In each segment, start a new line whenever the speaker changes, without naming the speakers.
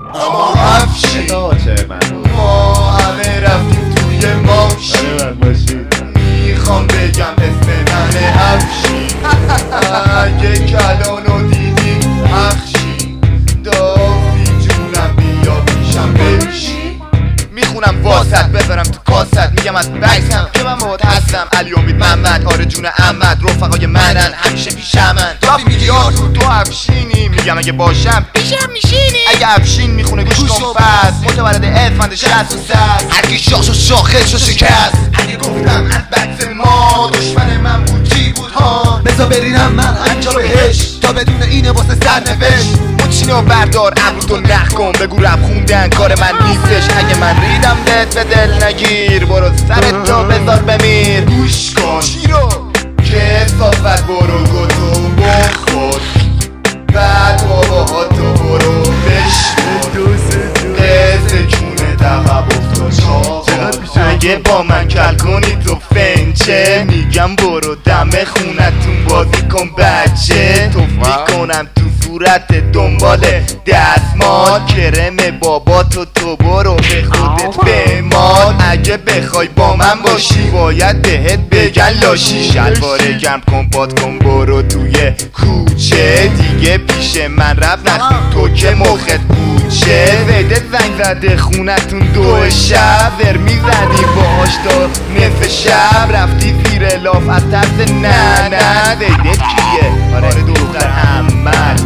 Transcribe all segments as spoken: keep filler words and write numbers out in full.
اما افشین ما همه رفتیم توی ماشین میخوام بگم اسم من افشین اگه کلانو دیدی اخشین دافی جونم بیا پیشم بشین میخونم واسط بذارم تو کاست میگم از بکسم که من مواد هستم علی امید محمد آره جون احمد رفقای منن همیشه پیشمن دافی میگی آرزو تو افشینی میگم اگه باشم پیشم میشینی اگه افشین میخونه گوش کن پس متولد اسفند شصت و سه هرکی شاخ و شاخص و شکست اگه گفتم از بکس ما دشمن من بود چی بود ها بذار برینم من انجا بهش تا بدون اینه واسه سرنوشت مچینو بردار ابرو تو نخ کن بگو رب خوندن کار من نیستش اگه من ریدم دست به دل نگیر برو سرتو بذار بمیر گوش کن چی رو که صافت برو گتو بخور بعد بابا تو برو بشمور قصه کونه دقب افتاد چاقا اگه با من کل کنی تو فنچه میگم برو دم خونتون بازی کن بچه توفی کنم تو صورت دنبال دستمال کرم بابا تو تو برو به خودت بمال اگه بخوای با من باشی باید بهت بگن لاشی شلواره گرم کن پات کن برو توی کوچه دیگه پیش من رب نخون تو که مخت بوچه ویدت زنگ زده خونتون دو شب ور میزنی باهاش تا نصف شب رفتی زیر لاف از ترس نه نه ویدت کیه آره دختر همت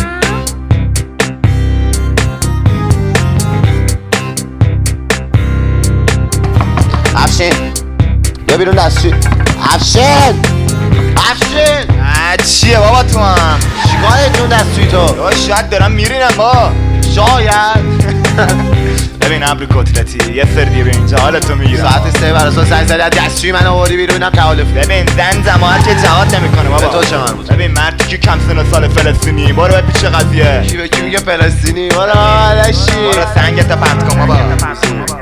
افشین بیا بیرون دستشوی افشین افشین
چیه بابا تو هم
چیکاره جون دستشوی تو
شاید دارم میرینم با
شاید
ببین ابر کتلتی یه سر دیگه به اینجا حالتو میگیرم
ساعت سه براساس زنگ زدی از دستشوی من آوردی بیرون اینم تحالف
ببین زن زماعت که جهاد نمیکنه بابا
به تو چه مربوط
ببین مردی که کم سن و سال فلسطینی برو به پیش قضیه
کی به کی میگه فلسطینی برو علشی
برو سنگت پرت کن بابا